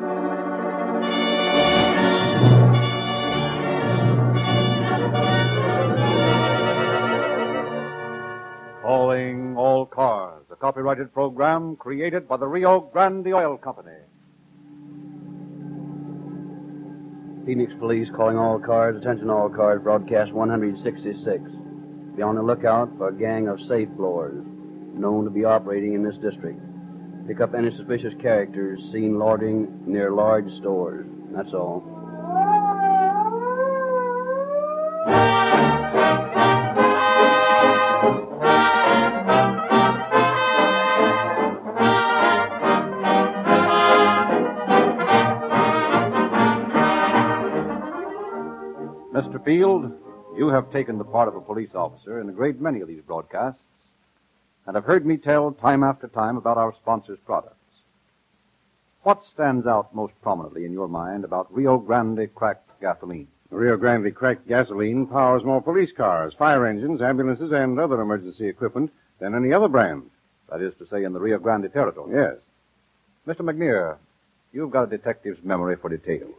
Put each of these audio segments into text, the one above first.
Calling All Cars, a copyrighted program created by the Rio Grande Oil Company. Phoenix Police calling all cars. Attention all cars. Broadcast 166. Be on the lookout for a gang of safe blowers known to be operating in this district. Pick up any suspicious characters seen loitering near large stores. That's all. Mr. Field, you have taken the part of a police officer in a great many of these broadcasts, and have heard me tell time after time about our sponsor's products. What stands out most prominently in your mind about Rio Grande cracked gasoline? Rio Grande cracked gasoline powers more police cars, fire engines, ambulances, and other emergency equipment than any other brand. That is to say, in the Rio Grande territory. Yes. Mr. McNear, you've got a detective's memory for details.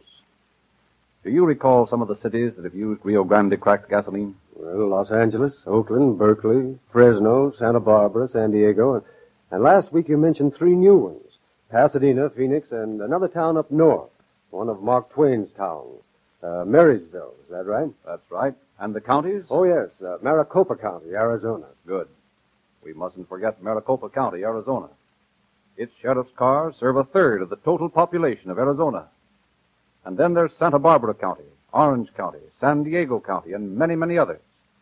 Do you recall some of the cities that have used Rio Grande cracked gasoline? Well, Los Angeles, Oakland, Berkeley, Fresno, Santa Barbara, San Diego, and last week you mentioned 3 new ones. Pasadena, Phoenix, and another town up north, one of Mark Twain's towns, Marysville. Is that right? That's right. And the counties? Oh, yes, Maricopa County, Arizona. Good. We mustn't forget Maricopa County, Arizona. Its sheriff's cars serve a third of the total population of Arizona. And then there's Santa Barbara County, Orange County, San Diego County, and many, many others.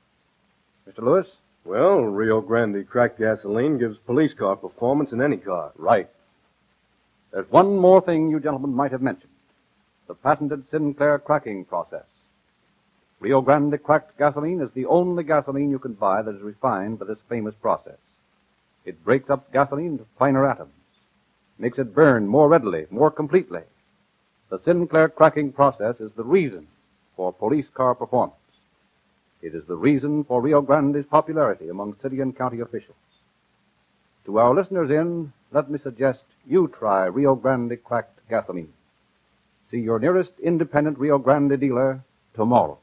Mr. Lewis? Well, Rio Grande cracked gasoline gives police car performance in any car. Right. There's one more thing you gentlemen might have mentioned. The patented Sinclair cracking process. Rio Grande cracked gasoline is the only gasoline you can buy that is refined by this famous process. It breaks up gasoline into finer atoms, makes it burn more readily, more completely. The Sinclair cracking process is the reason for police car performance. It is the reason for Rio Grande's popularity among city and county officials. To our listeners let me suggest you try Rio Grande cracked gasoline. See your nearest independent Rio Grande dealer tomorrow.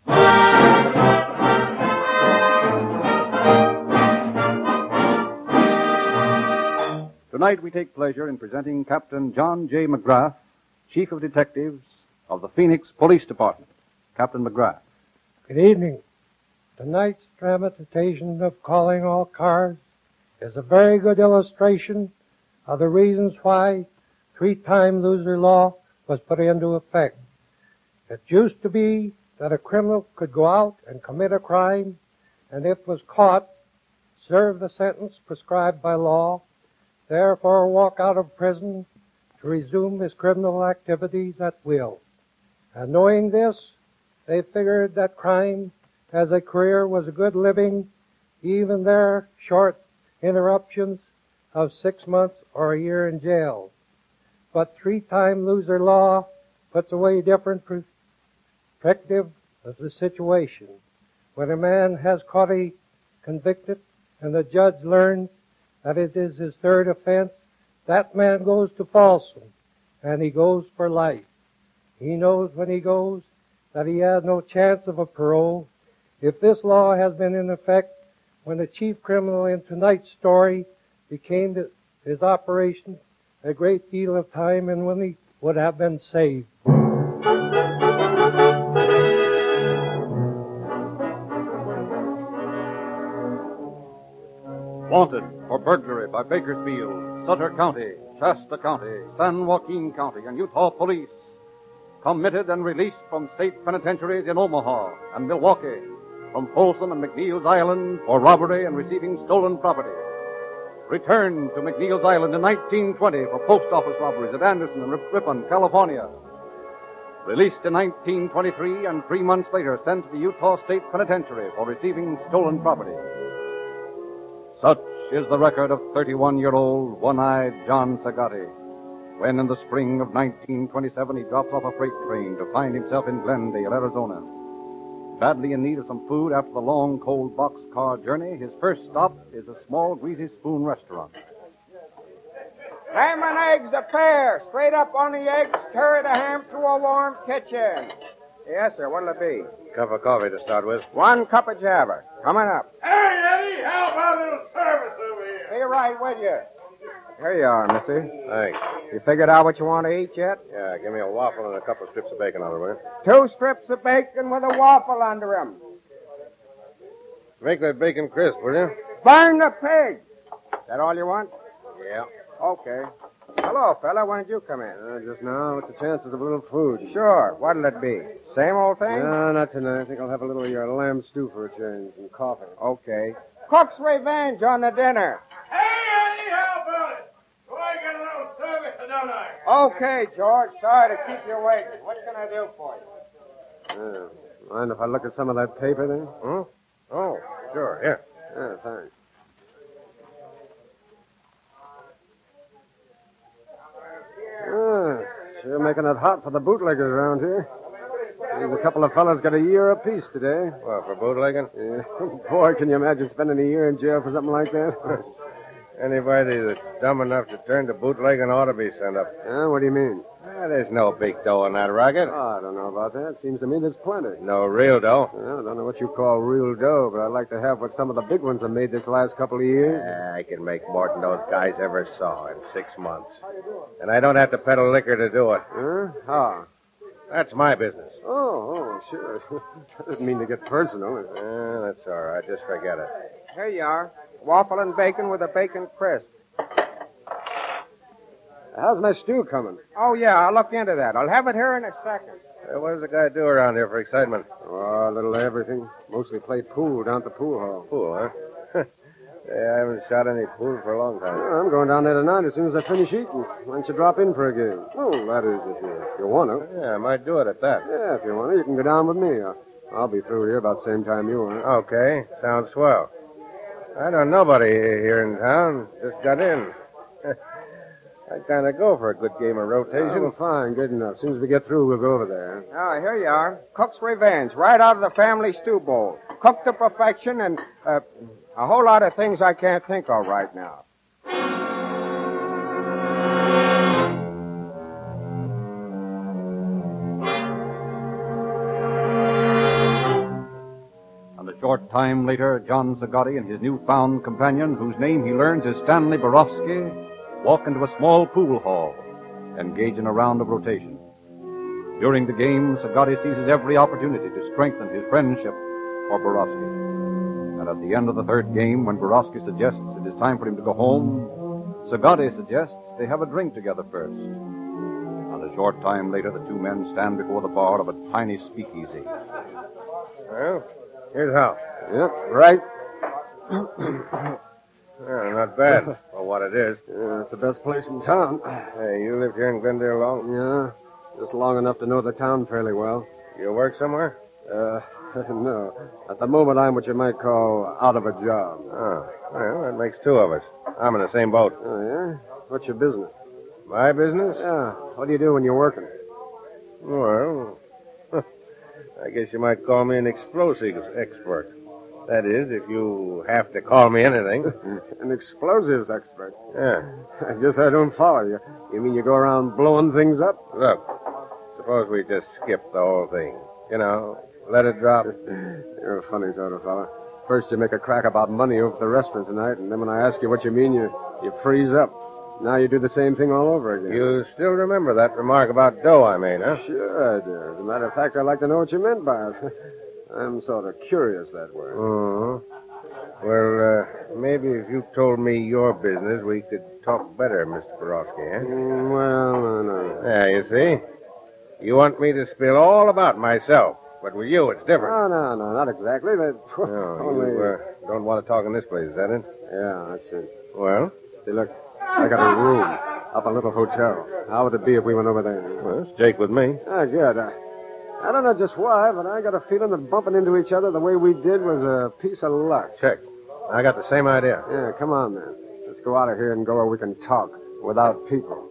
Tonight we take pleasure in presenting Captain John J. McGrath, Chief of Detectives of the Phoenix Police Department. Captain McGrath. Good evening. Tonight's dramatization of Calling All Cars is a very good illustration of the reasons why 3-time loser law was put into effect. It used to be that a criminal could go out and commit a crime, and if was caught, serve the sentence prescribed by law, therefore walk out of prison to resume his criminal activities at will. And knowing this, they figured that crime as a career was a good living, even their short interruptions of 6 months or a year in jail. But 3-time loser law puts away different perspective of the situation. When a man has caught a convicted and the judge learns that it is his 3rd offense, that man goes to Folsom, and he goes for life. He knows when he goes that he has no chance of a parole. If this law has been in effect when the chief criminal in tonight's story became his operation, a great deal of time and money would have been saved. Wanted for burglary by Bakersfield, Sutter County, Shasta County, San Joaquin County, and Utah Police. Committed and released from state penitentiaries in Omaha and Milwaukee, from Folsom and McNeil's Island for robbery and receiving stolen property. Returned to McNeil's Island in 1920 for post office robberies at Anderson and Ripon, California. Released in 1923 and 3 months later sent to the Utah State Penitentiary for receiving stolen property. Such is the record of 31-year-old one-eyed John Sagatti, when in the spring of 1927 he drops off a freight train to find himself in Glendale, Arizona. Badly in need of some food after the long, cold boxcar journey, his first stop is a small, greasy spoon restaurant. Ham and eggs a pair. Straight up on the eggs, carry the ham to a warm kitchen. Yes, sir. What'll it be? Cup of coffee to start with. 1 cup of java. Coming up. Hey, Eddie, how about a little service over here? Be right with you. Here you are, mister. Thanks. You figured out what you want to eat yet? Yeah, give me a waffle and a couple of strips of bacon on it, will you? 2 strips of bacon with a waffle under 'em. Make that bacon crisp, will you? Burn the pig. That all you want? Yeah. Okay. Hello, fella. When did you come in? Just now. What's the chances of a little food? Sure. What'll it be? Same old thing? No, not tonight. I think I'll have a little of your lamb stew for a change and coffee. Okay. Cook's revenge on the dinner. Hey, Eddie, how about it? Do I get a little service or don't I? Okay, George. Sorry to keep you waiting. What can I do for you? Mind if I look at some of that paper then? Hmm? Oh, sure, here. Yeah, thanks. Sure making it hot for the bootleggers around here. There's a couple of fellas got a year apiece today. Well, for bootlegging? Yeah. Boy, can you imagine spending a year in jail for something like that? Anybody that's dumb enough to turn to bootlegging ought to be sent up. What do you mean? There's no big dough in that racket. Oh, I don't know about that. Seems to me there's plenty. No real dough. Well, I don't know what you call real dough, but I'd like to have what some of the big ones have made this last couple of years. I can make more than those guys ever saw in 6 months. And I don't have to peddle liquor to do it. How? That's my business. Oh, sure. I didn't mean to get personal. That's all right. Just forget it. Here you are. Waffle and bacon with a bacon crisp. How's my stew coming? Oh, yeah, I'll look into that. I'll have it here in a second. What does the guy do around here for excitement? Oh, a little of everything. Mostly play pool down at the pool hall. Pool, huh? I haven't shot any pool for a long time. Well, I'm going down there tonight as soon as I finish eating. Why don't you drop in for a game? Oh, that is, if you want to. Yeah, I might do it at that. Yeah, if you want to, you can go down with me. I'll be through here about the same time you are. Okay, sounds swell. I don't know nobody here in town. Just got in. I kind of go for a good game of rotation. Oh, fine, good enough. As soon as we get through, we'll go over there. Oh, here you are. Cook's revenge, right out of the family stew bowl. Cooked to perfection and a whole lot of things I can't think of right now. And a short time later, John Zagatti and his newfound companion, whose name he learns is Stanley Borofsky, walk into a small pool hall, engage in a round of rotation. During the game, Zagatti seizes every opportunity to strengthen his friendship for Borofsky. And at the end of the third game, when Borofsky suggests it is time for him to go home, Zagatti suggests they have a drink together first. And a short time later, the two men stand before the bar of a tiny speakeasy. Well, here's how. Yep, right. Well, not bad for what it is. It's the best place in town. Hey, you live here in Glendale long? Yeah, just long enough to know the town fairly well. You work somewhere? No. At the moment, I'm what you might call out of a job. Oh, well, that makes 2 of us. I'm in the same boat. Oh, yeah? What's your business? My business? Yeah. What do you do when you're working? Well, I guess you might call me an explosives expert. That is, if you have to call me anything. An explosives expert? Yeah. I guess I don't follow you. You mean you go around blowing things up? Look, suppose we just skip the whole thing. You know, let it drop. You're a funny sort of fella. First you make a crack about money over at the restaurant tonight, and then when I ask you what you mean, you freeze up. Now you do the same thing all over again. You still remember that remark about dough I made, huh? Sure I do. As a matter of fact, I'd like to know what you meant by it. I'm sort of curious that way. Mm-hmm. Well, maybe if you told me your business, we could talk better, Mr. Borofsky, eh? Well, no. Yeah, you see? You want me to spill all about myself, but with you, it's different. Oh, no, not exactly. That You don't want to talk in this place, is that it? Yeah, that's it. Well? See, look, I got a room up a little hotel. How would it be if we went over there? Well, it's Jake with me. Ah, good. I don't know just why, but I got a feeling that bumping into each other the way we did was a piece of luck. Check. I got the same idea. Yeah, come on, man. Let's go out of here and go where we can talk without people.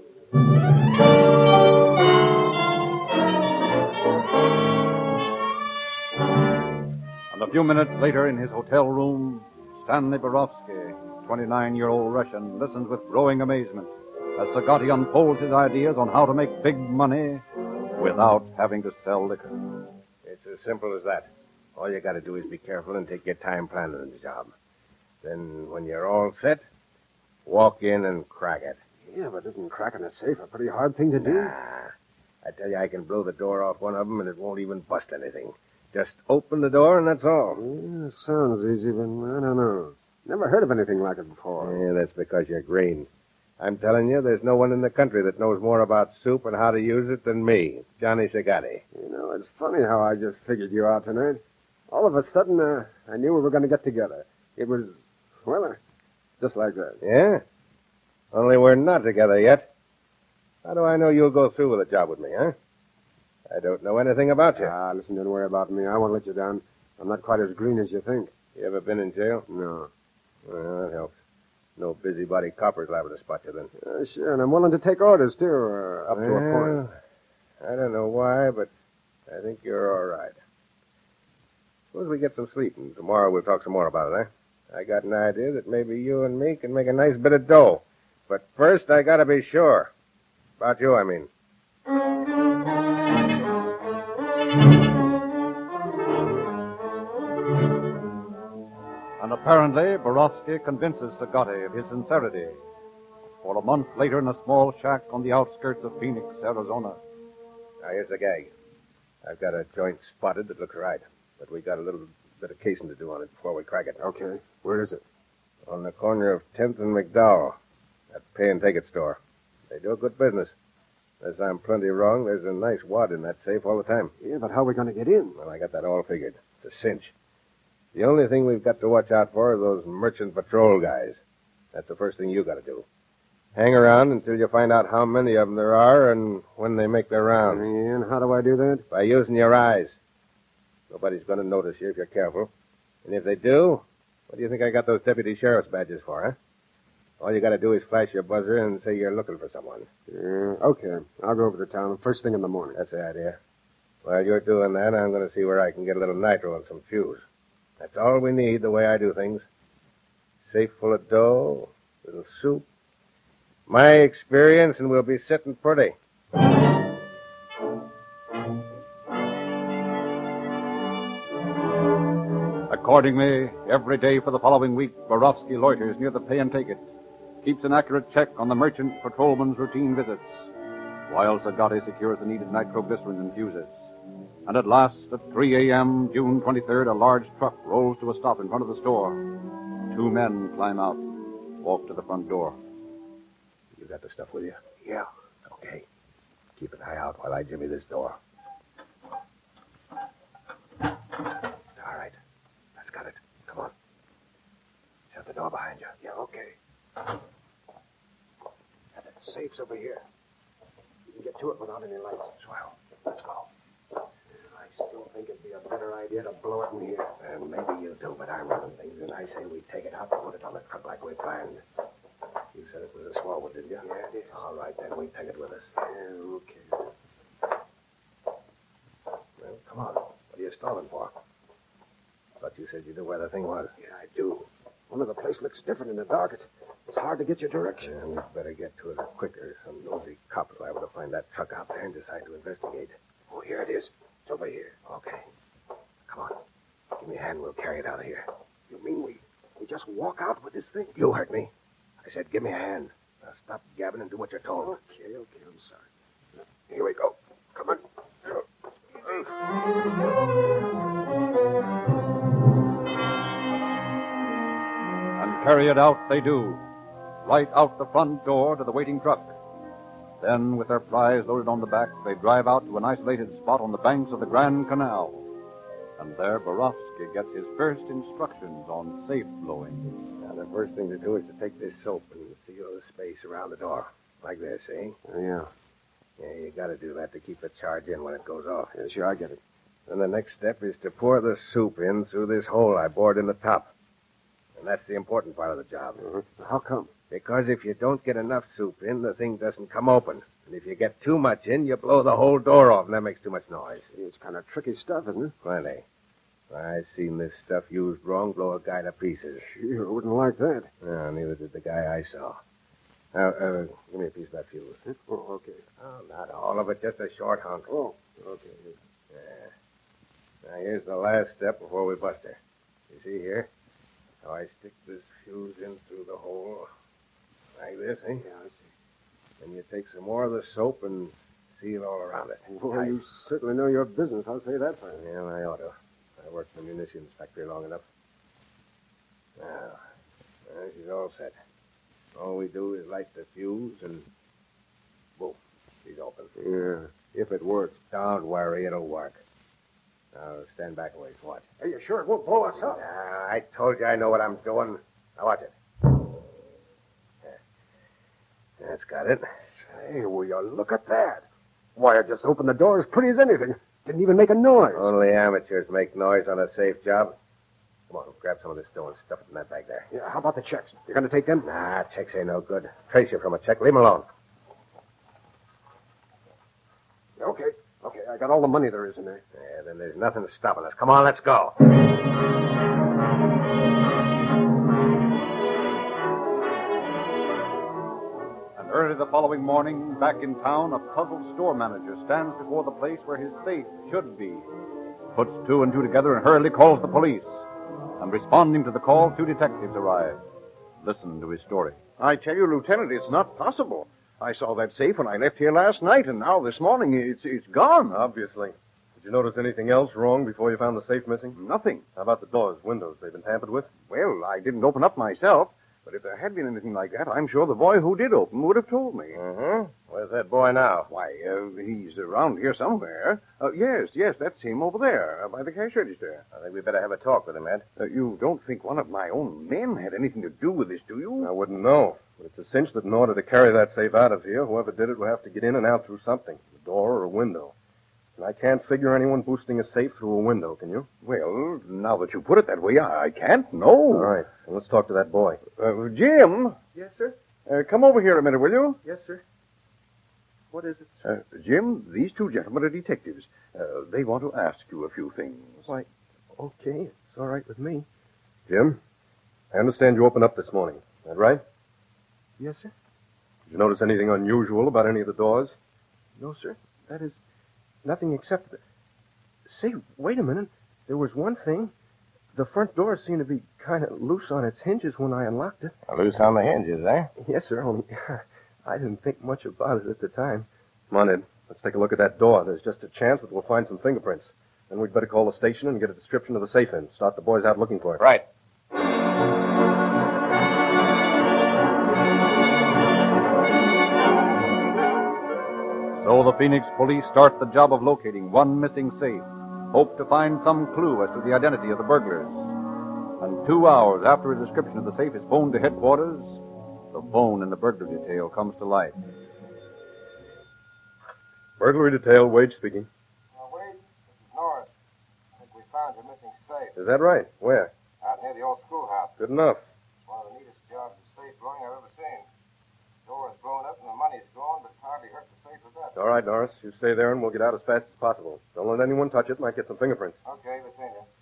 And a few minutes later, in his hotel room, Stanley Borofsky, 29-year-old Russian, listens with growing amazement as Sagatti unfolds his ideas on how to make big money without having to sell liquor. It's as simple as that. All you got to do is be careful and take your time planning the job. Then, when you're all set, walk in and crack it. Yeah, but isn't cracking a safe a pretty hard thing to do? Nah. I tell you, I can blow the door off one of them and it won't even bust anything. Just open the door and that's all. Yeah, sounds easy, but I don't know. Never heard of anything like it before. Yeah, that's because you're green. I'm telling you, there's no one in the country that knows more about soup and how to use it than me, Johnny Sagatti. You know, it's funny how I just figured you out tonight. All of a sudden, I knew we were going to get together. It was, well, just like that. Yeah? Only we're not together yet. How do I know you'll go through with a job with me, huh? I don't know anything about you. Listen, don't worry about me. I won't let you down. I'm not quite as green as you think. You ever been in jail? No. Well, that helps. No busybody coppers liable to spot you then. Sure, and I'm willing to take orders, too, up to a Well, point. I don't know why, but I think you're all right. Suppose we get some sleep, and tomorrow we'll talk some more about it, huh? I got an idea that maybe you and me can make a nice bit of dough. But first, I gotta be sure. About you, I mean. And apparently, Borowski convinces Sagatti of his sincerity. For a month later, in a small shack on the outskirts of Phoenix, Arizona. Now, here's the gag. I've got a joint spotted that looks right, but we got a little bit of casing to do on it before we crack it. Okay. Where is it? On the corner of 10th and McDowell. That pay-and-take-it store. They do a good business. Unless I'm plenty wrong, there's a nice wad in that safe all the time. Yeah, but how are we going to get in? Well, I got that all figured. It's a cinch. The only thing we've got to watch out for are those merchant patrol guys. That's the first thing you got to do. Hang around until you find out how many of them there are and when they make their rounds. And how do I do that? By using your eyes. Nobody's going to notice you if you're careful. And if they do, what do you think I got those deputy sheriff's badges for, huh? All you got to do is flash your buzzer and say you're looking for someone. Okay. I'll go over to town first thing in the morning. That's the idea. While you're doing that, I'm going to see where I can get a little nitro and some fuse. That's all we need, the way I do things. Safe full of dough, little soup. My experience, and we'll be sitting pretty. Accordingly, every day for the following week, Borowski loiters near the pay-and-take-it, keeps an accurate check on the merchant patrolman's routine visits, while Sagatti secures the needed nitroglycerin and fuses. And at last, at 3 a.m., June 23rd, a large truck rolls to a stop in front of the store. Two men climb out, walk to the front door. You got the stuff with you? Yeah. Okay. Keep an eye out while I jimmy this door. All right. That's got it. Come on. Shut the door behind you. Yeah, okay. That safe's over here. You can get to it without any lights. Swell. Let's go. I still think it'd be a better idea to blow it in here. Maybe you do, but I'm running things, and I say we take it out and put it on the truck like we planned. You said it was a small one, didn't you? Yeah, it is. All right, then we take it with us. Yeah, okay. Well, come on. What are you stalling for? Thought you said you knew where the thing was. Yeah, I do. Only the place looks different in the dark. It's hard to get your direction. Yeah, we'd better get to it quicker. Some nosy cop is liable to find that truck out there and decide to investigate. Oh, here it is. It's over here. Okay. Come on. Give me a hand. We'll carry it out of here. You mean we just walk out with this thing? You heard me. I said give me a hand. Now stop gabbing and do what you're told. Okay, I'm sorry. Here we go. Come on. And carry it out they do, right out the front door to the waiting truck. Then, with their prize loaded on the back, they drive out to an isolated spot on the banks of the Grand Canal. And there Borowski gets his first instructions on safe blowing. Now, the first thing to do is to take this soap and seal the space around the door. Like this, see? Yeah. Yeah, you got to do that to keep the charge in when it goes off. Yeah, sure, I get it. Then the next step is to pour the soup in through this hole I bored in the top. And that's the important part of the job. How come? Because if you don't get enough soup in, the thing doesn't come open. And if you get too much in, you blow the whole door off, and that makes too much noise. It's kind of tricky stuff, isn't it? Plenty. I've seen this stuff used wrong blow a guy to pieces. Sure, I wouldn't like that. No, neither did the guy I saw. Give me a piece of that fuse. Oh, okay. Oh, not all of it, just a short hunk. Oh, okay. Yeah. Now, here's the last step before we bust her. You see here? How I stick this fuse in through the hole. Like this, eh? Yeah, I see. Then you take some more of the soap and seal all around it. Well, you certainly know your business. I'll say that for you. Yeah, I ought to. I worked in the munitions factory long enough. Now, she's all set. All we do is light the fuse and boom, she's open. Yeah, if it works. Don't worry, it'll work. Now, stand back a ways. Watch. Are you sure it won't blow us up? I told you I know what I'm doing. Now, watch it. That's got it. Hey, will you look at that? Why, I just opened the door as pretty as anything. Didn't even make a noise. Only amateurs make noise on a safe job. Come on, grab some of this dough and stuff it in that bag there. Yeah, how about the checks? You're going to take them? Nah, checks ain't no good. Trace you from a check. Leave 'em alone. Okay, I got all the money there is in there. Yeah, then there's nothing stopping us. Come on, let's go. Early the following morning, back in town, a puzzled store manager stands before the place where his safe should be. Puts two and two together and hurriedly calls the police. And responding to the call, two detectives arrive. Listen to his story. I tell you, Lieutenant, it's not possible. I saw that safe when I left here last night, and now this morning it's gone. Obviously. Did you notice anything else wrong before you found the safe missing? Nothing. How about the doors, windows? They've been tampered with? Well, I didn't open up myself, but if there had been anything like that, I'm sure the boy who did open would have told me. Mm-hmm. Where's that boy now? Why, he's around here somewhere. Yes, that's him over there, by the cash register. I think we better have a talk with him, Ed. You don't think one of my own men had anything to do with this, do you? I wouldn't know. But it's a cinch that in order to carry that safe out of here, whoever did it will have to get in and out through something, a door or a window. And I can't figure anyone boosting a safe through a window, can you? Well, now that you put it that way, I can't, no. All right, well, let's talk to that boy. Jim? Yes, sir? Come over here a minute, will you? Yes, sir. What is it? Jim, these two gentlemen are detectives. They want to ask you a few things. Why, okay, it's all right with me. Jim, I understand you opened up this morning. Is that right? Yes, sir? Did you notice anything unusual about any of the doors? No, sir. That is, nothing except the... Say, wait a minute. There was one thing. The front door seemed to be kind of loose on its hinges when I unlocked it. Loose on the hinges, eh? Yes, sir, only I didn't think much about it at the time. Come on, Ed. Let's take a look at that door. There's just a chance that we'll find some fingerprints. Then we'd better call the station and get a description of the safe in. Start the boys out looking for it. Right. So the Phoenix police start the job of locating one missing safe, hope to find some clue as to the identity of the burglars. And 2 hours after a description of the safe is phoned to headquarters, the phone in the burglary detail comes to life. Burglary detail, Wade speaking. Wade, this is Norris. I think we found your missing safe Is that right? Where? out near the old schoolhouse. Good enough. It's one of the neatest jobs of safe blowing I've ever seen. The door is blown up and the money's gone, but it's hardly hurt the safe a bit. All right, Norris. You stay there and we'll get out as fast as possible. Don't let anyone touch it. Might get some fingerprints. Okay, between you.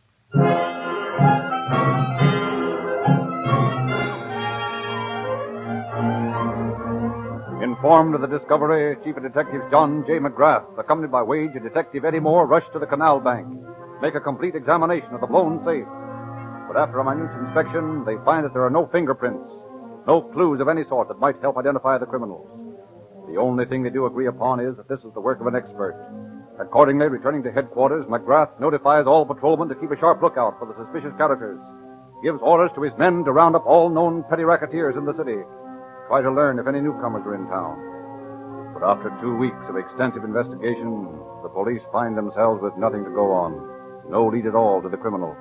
Informed of the discovery, Chief of Detectives John J. McGrath, accompanied by Wage and Detective Eddie Moore, rush to the canal bank, make a complete examination of the blown safe. But after a minute inspection, they find that there are no fingerprints, no clues of any sort that might help identify the criminals. The only thing they do agree upon is that this is the work of an expert. Accordingly, returning to headquarters, McGrath notifies all patrolmen to keep a sharp lookout for the suspicious characters, gives orders to his men to round up all known petty racketeers in the city, try to learn if any newcomers are in town. But after 2 weeks of extensive investigation, the police find themselves with nothing to go on, no lead at all to the criminals.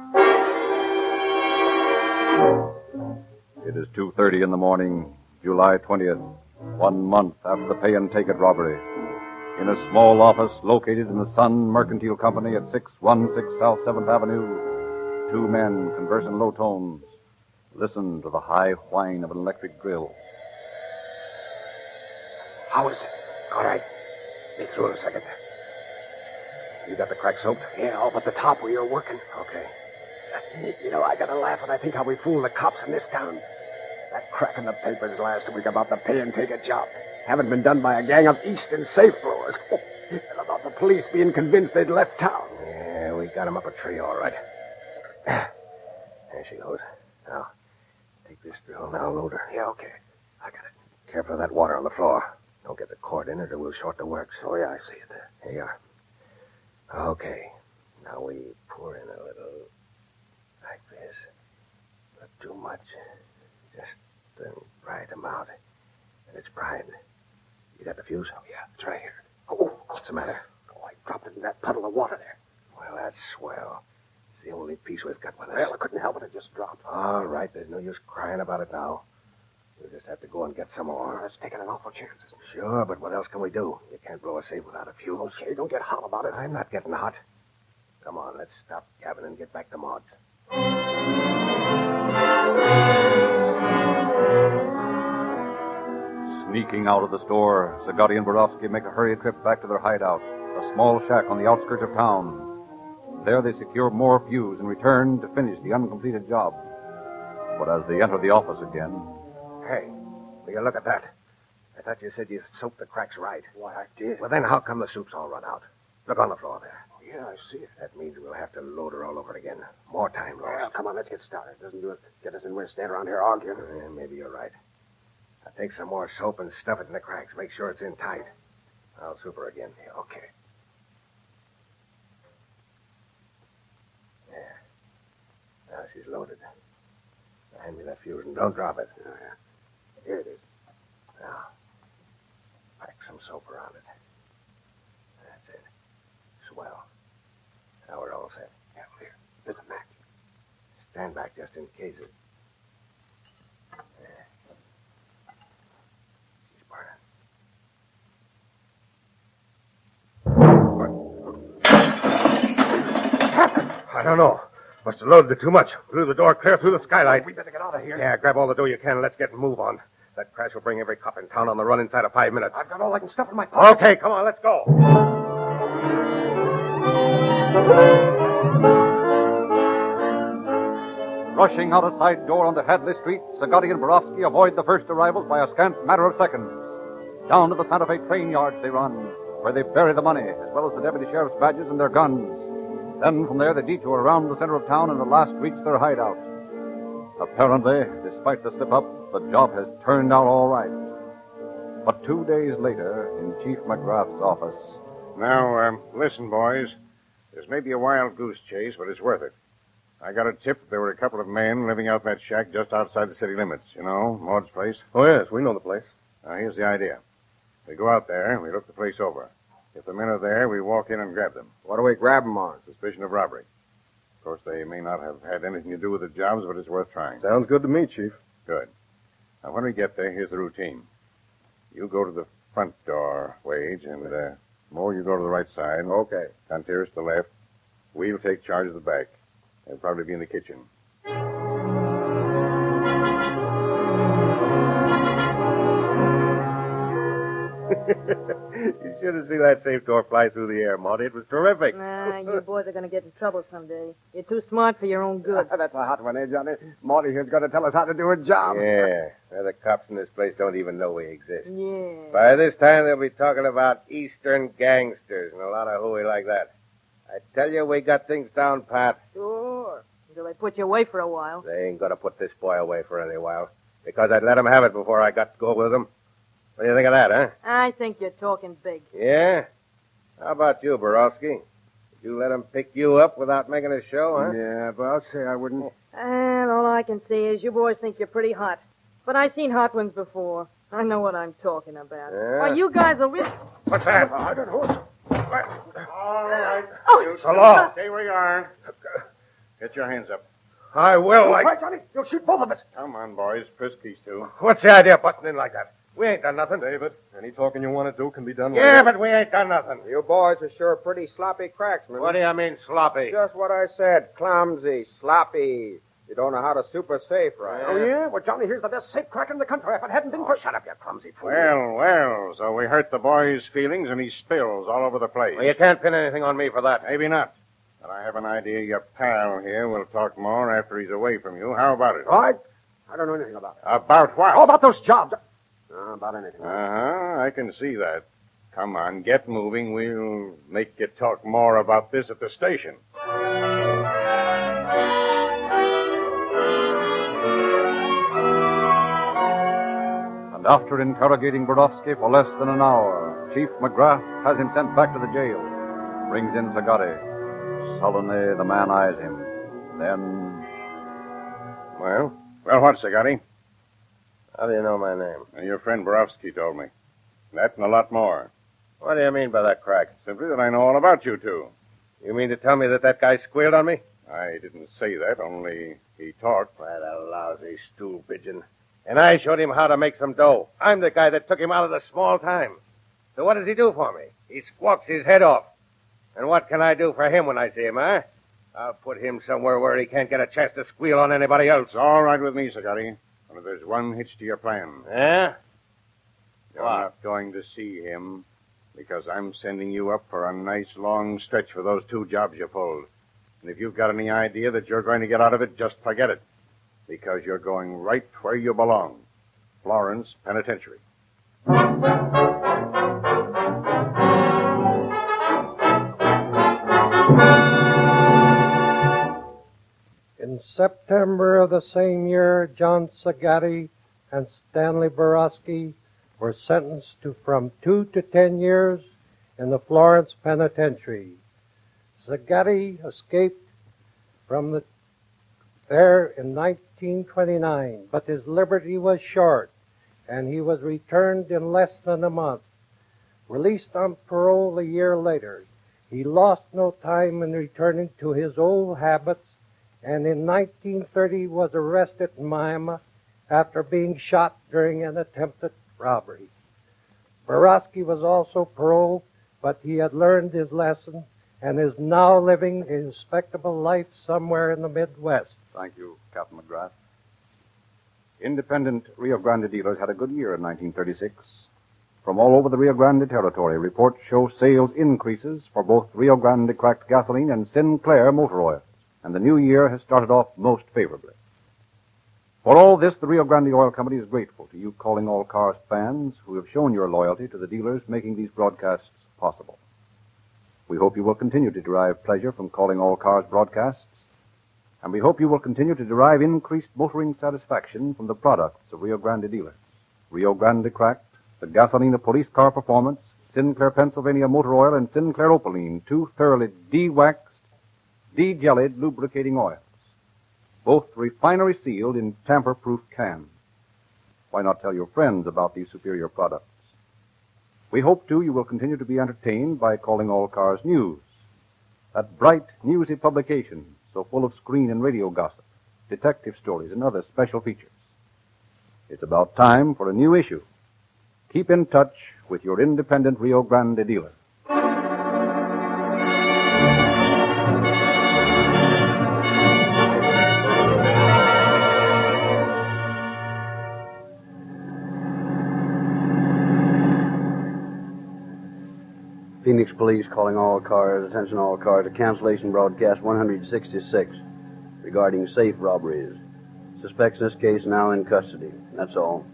It is 2:30 in the morning, July 20th, 1 month after the pay and take it robbery. In a small office located in the Sun Mercantile Company at 616 South 7th Avenue, two men converse in low tones. Listen to the high whine of an electric drill. How is it? All right. Be through in a second. You got the crack soaked? Yeah, all but the top where you're working. Okay. You know, I gotta laugh when I think how we fooled the cops in this town. That crack in the papers last week about the pay and take a job haven't been done by a gang of Eastern safe blowers. And about the police being convinced they'd left town. Yeah, we got him up a tree, all right. There she goes. Now, take this drill and I'll load her. Yeah, okay. I got it. Careful of that water on the floor. Don't get the cord in it or we'll short the works. Oh, yeah, I see it there. Here you are. Okay. Now we pour in a little like this. Not too much. Just the right amount. And it's primed. You got the fuse? Oh, yeah, it's right here. Oh, what's the matter? Oh, I dropped it in that puddle of water there. Well, that's swell. It's the only piece we've got with us. Well, I couldn't help it. It just dropped. All right, there's no use crying about it now. We'll just have to go and get some more. That's taking an awful chance. Sure, but what else can we do? You can't blow a safe without a fuse. Okay, don't get hot about it. I'm not getting hot. Come on, let's stop gabbing and get back to Maud's. Sneaking out of the store, Zagatti and Borowski make a hurried trip back to their hideout, a small shack on the outskirts of town. There they secure more fuse and return to finish the uncompleted job. But as they enter the office again... Hey, will you look at that? I thought you said you soaked the cracks right. Why, I did. Well, then how come the soup's all run out? Look on the floor there. Oh, yeah, I see it. That means we'll have to load her all over again. More time lost. Well, come on, let's get started. Doesn't do it. Get us in where we stand around here arguing. Maybe you're right. I'll take some more soap and stuff it in the cracks. Make sure it's in tight. I'll soup her again. Yeah, okay. Yeah. Now she's loaded. Hand me that fuse and don't drop it. Oh, yeah. Here it is. Now, pack some soap around it. That's it. Swell. Now we're all set. Yeah, here. There's a match. Stand back just in case it... She's burning. I don't know. Must have loaded it too much. Blew the door clear through the skylight. We better get out of here. Yeah, grab all the dough you can and let's get and move on. That crash will bring every cop in town on the run inside of 5 minutes. I've got all I can stuff in my pocket. Okay, come on, let's go. Rushing out a side door onto Hadley Street, Zagatti and Borowski avoid the first arrivals by a scant matter of seconds. Down to the Santa Fe train yards they run, where they bury the money, as well as the deputy sheriff's badges and their guns. Then from there they detour around the center of town and at last reach their hideout. Apparently, despite the slip-up, the job has turned out all right. But 2 days later, in Chief McGrath's office... Now, listen, boys. This may be a wild goose chase, but it's worth it. I got a tip that there were a couple of men living out in that shack just outside the city limits. You know, Maud's place. Oh, yes, we know the place. Now, here's the idea. We go out there and we look the place over. If the men are there, we walk in and grab them. What do we grab them on? Suspicion of robbery. Of course, they may not have had anything to do with the jobs, but it's worth trying. Sounds good to me, Chief. Good. Now, when we get there, here's the routine. You go to the front door, Wage, and, Moore, you go to the right side. Okay. Contreras to the left. We'll take charge of the back. They'll probably be in the kitchen. You should have seen that safe door fly through the air, Monty. It was terrific. Nah, you boys are going to get in trouble someday. You're too smart for your own good. That's a hot one, eh, Johnny? Marty here's going to tell us how to do a job. Yeah. Well, the cops in this place don't even know we exist. Yeah. By this time, they'll be talking about Eastern gangsters and a lot of hooey like that. I tell you, we got things down pat. Sure. Until they put you away for a while. They ain't going to put this boy away for any while. Because I'd let him have it before I got to go with him. What do you think of that, huh? I think you're talking big. Yeah? How about you, Borowski? Did you let him pick you up without making a show, huh? Yeah, but I'll say I wouldn't. And all I can say is you boys think you're pretty hot. But I've seen hot ones before. I know what I'm talking about. Yeah? Why, you guys are really... What's that? I don't know. All right. Oh, You stay where you are. Get your hands up. I will. Right, Johnny. You'll shoot both of us. Come on, boys. Frisk these two. What's the idea of butting in like that? We ain't done nothing. David, any talking you want to do can be done Yeah, later. but we ain't done nothing. You boys are sure pretty sloppy cracksmen. What do you mean, sloppy? Just what I said. Clumsy, sloppy. You don't know how to soup a safe right. Oh, yeah? Well, Johnny, here's the best safe crack in the country. If it hadn't been for... Shut up, you clumsy fool. Well, so we hurt the boy's feelings and he spills all over the place. Well, you can't pin anything on me for that. Maybe not. But I have an idea your pal here will talk more after he's away from you. How about it? Right. I don't know anything about it. About what? Oh, about those jobs. About anything. Uh-huh, I can see that. Come on, get moving. We'll make you talk more about this at the station. And after interrogating Borowski for less than an hour, Chief McGrath has him sent back to the jail. Brings in Zagatti. Sullenly, the man eyes him. Then... Well, what, Zagatti? How do you know my name? Your friend Borowski told me. That and a lot more. What do you mean by that crack? Simply that I know all about you two. You mean to tell me that guy squealed on me? I didn't say that, only he talked. Why, the lousy stool pigeon. And I showed him how to make some dough. I'm the guy that took him out of the small time. So what does he do for me? He squawks his head off. And what can I do for him when I see him, huh? I'll put him somewhere where he can't get a chance to squeal on anybody else. It's all right with me, Zagatti. But there's one hitch to your plan. Yeah? You're not going to see him because I'm sending you up for a nice long stretch for those 2 jobs you pulled. And if you've got any idea that you're going to get out of it, just forget it. Because you're going right where you belong. Florence Penitentiary. In September of the same year, John Zagatti and Stanley Borowski were sentenced to from 2 to 10 years in the Florence Penitentiary. Zagatti escaped from there in 1929, but his liberty was short, and he was returned in less than a month. Released on parole a year later, he lost no time in returning to his old habits, and in 1930 was arrested in Miami after being shot during an attempted robbery. Borowski was also paroled, but he had learned his lesson and is now living a respectable life somewhere in the Midwest. Thank you, Captain McGrath. Independent Rio Grande dealers had a good year in 1936. From all over the Rio Grande territory, reports show sales increases for both Rio Grande cracked gasoline and Sinclair motor oil, and the new year has started off most favorably. For all this, the Rio Grande Oil Company is grateful to you Calling All Cars fans who have shown your loyalty to the dealers making these broadcasts possible. We hope you will continue to derive pleasure from Calling All Cars broadcasts, and we hope you will continue to derive increased motoring satisfaction from the products of Rio Grande dealers. Rio Grande Cracked, the Gasolina Police Car Performance, Sinclair Pennsylvania Motor Oil, and Sinclair Opaline, 2 thoroughly de-waxed, de-jellied lubricating oils, both refinery sealed in tamper-proof cans. Why not tell your friends about these superior products? We hope, too, you will continue to be entertained by Calling All Cars News, that bright, newsy publication so full of screen and radio gossip, detective stories, and other special features. It's about time for a new issue. Keep in touch with your independent Rio Grande dealer. Phoenix Police calling all cars, attention all cars, to cancellation broadcast 166 regarding safe robberies. Suspects in this case now in custody. That's all.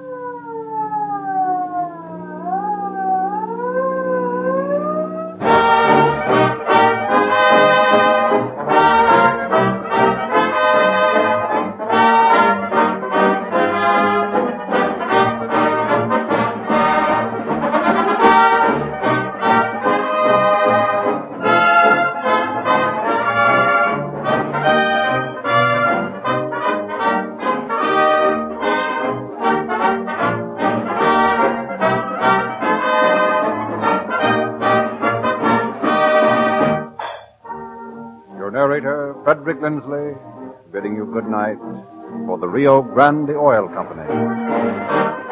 Narrator Frederick Lindsley, bidding you good night for the Rio Grande Oil Company.